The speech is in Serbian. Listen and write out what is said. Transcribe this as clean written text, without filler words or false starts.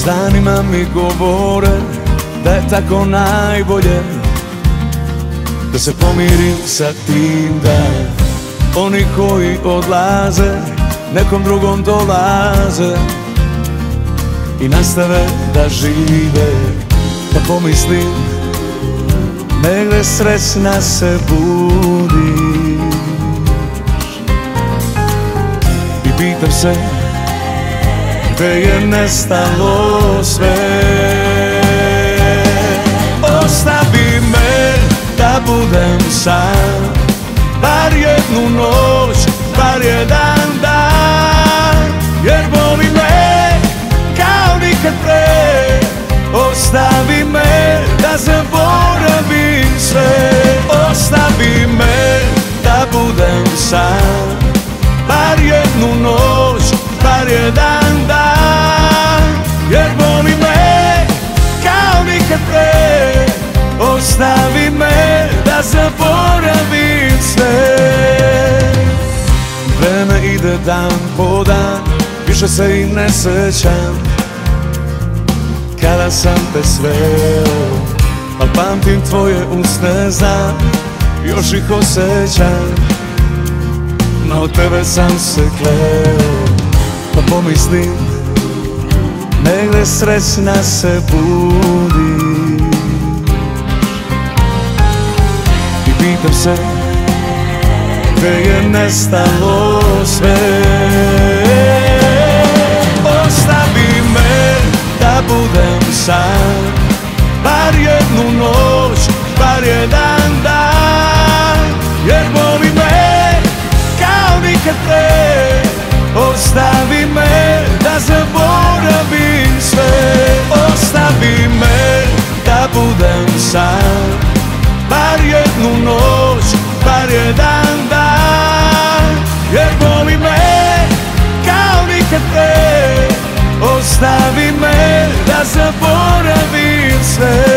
S danima mi govore da je tako najbolje, da se pomirim sa tim da oni koji odlaze nekom drugom dolaze i nastave da žive. Pa pomislim, negde srećna se budiš i pitam se gde je nestalo sve. Ostavi me da budem sam, bar jednu noć, bar jedan dan, jer boli me kao nikad pre. Ostavi me da zaboravim sve. Ostavi me da budem sam, bar jednu noć, bar jedan dan, jer boli me kao nikad pre. Ostavi me da zaboravim sve. Vreme ide dan po dan, više se i ne sećam kada sam te sveo, al pamtim tvoje usne, znam, još ih osjećam, no tebe sam se kleo. Pa pomislim, negde srećna se budiš i pitam se gde je nestalo sve. Ostavi me da budem sam, bar jednu noć, bar jedan dan, jer boli me kao nikad pre. Ostavi me da zaboravim sve. Ostavi me da budem sam, bar jednu noć, bar jedan dan, jer boli me kao nikad pre. Ostavi me da zaboravim sve.